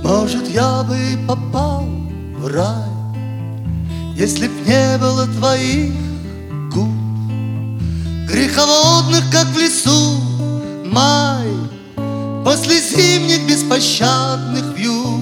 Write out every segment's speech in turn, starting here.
Может, я бы и попал в рай, если б не было твоих губ, греховодных, как в лесу май, после зимних беспощадных вьюг.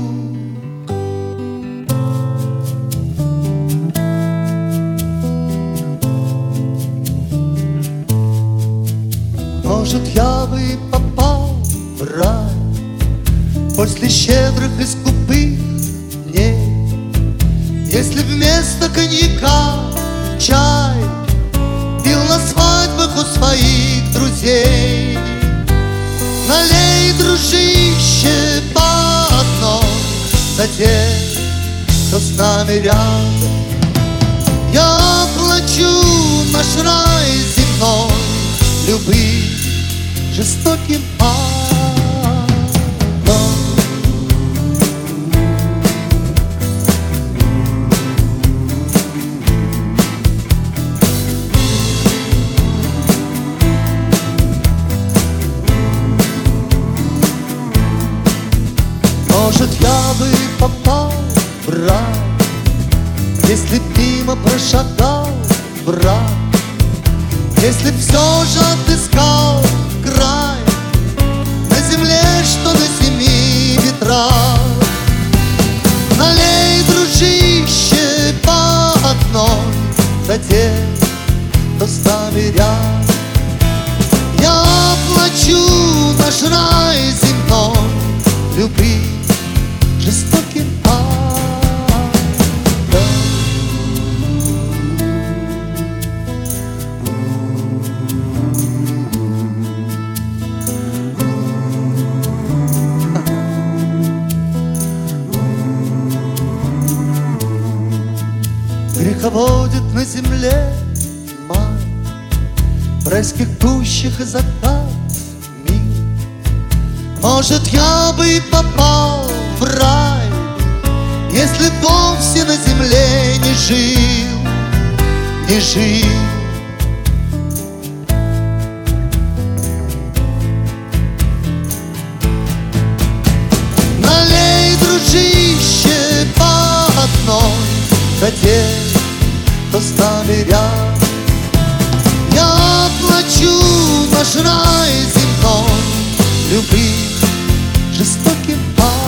Может, я бы и попал в рай после щедрых и скупых дней, если вместо коньяка чай пил на свадьбах у своих друзей. Налей, дружище, по одной за тех, кто с нами рядом. Я плачу наш рай земной, любви жестоким адом. Может, я бы попал в рай, если б мимо прошагал враг, если б все же отыскал край на земле, что на семи ветрах. Налей, дружище, по одной за тех, кто с нами рядом. Я плачу наш рай земной, любви жестоким адом. Греховодит на земле май, в райских кущах и закат миг. Может, я бы и попал в рай, если б вовсе на земле не жил, не жил. Налей, дружище, по одной за тех, кто с нами рядом. Я плачу наш рай земной, любви жестоким адом.